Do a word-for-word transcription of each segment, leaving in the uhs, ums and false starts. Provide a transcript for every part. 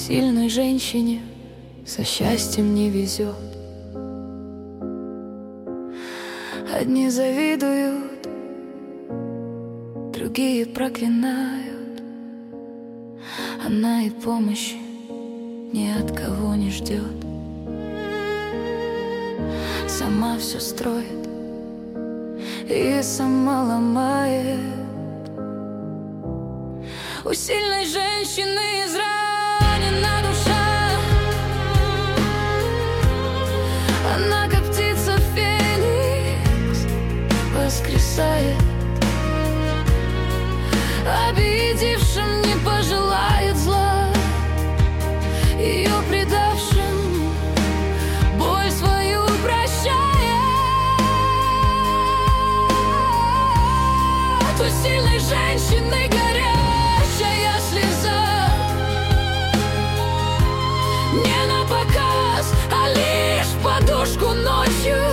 Сильной женщине со счастьем не везет. Одни завидуют, другие проклинают. Она и помощи ни от кого не ждет. Сама все строит и сама ломает. У сильной женщины изранена душа. Она, как птица феникс, воскресает. Обидевшим не пожелает зла, ее предавшим боль свою прощает. У сильной женщины горящая слеза, не на показ, а лишь в подушку ночью,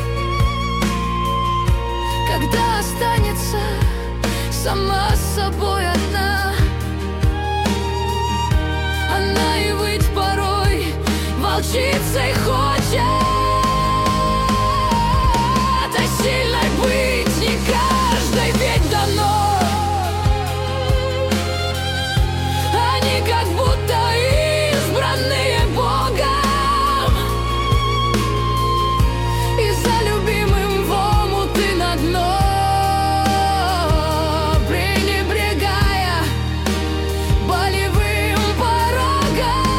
когда останется сама с собой одна. Она и быть порой волчицей хочет, а сильной быть не каждой ведь дано. Они как будто избранные Богом, и за любимым в омуты на дно, пренебрегая болевым порогом.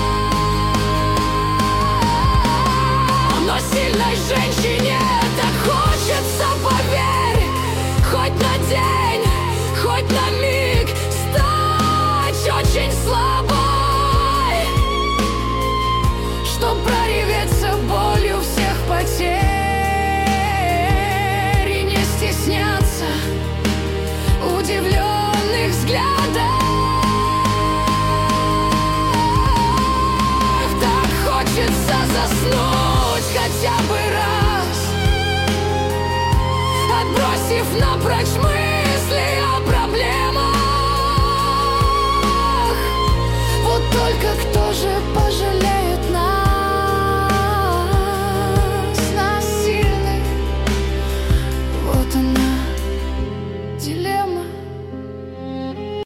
Но сильной женщине так хочется, поверь, хоть на день, хоть на миг стать очень слабой, чтоб прореветься болью всех потерь и не стесняться удивленных взглядов. Так хочется заснуть хотя бы раз, отбросив напрочь мысли о проблемах. Вот только кто же пожалеет нас, нас сильных? Вот она, дилемма.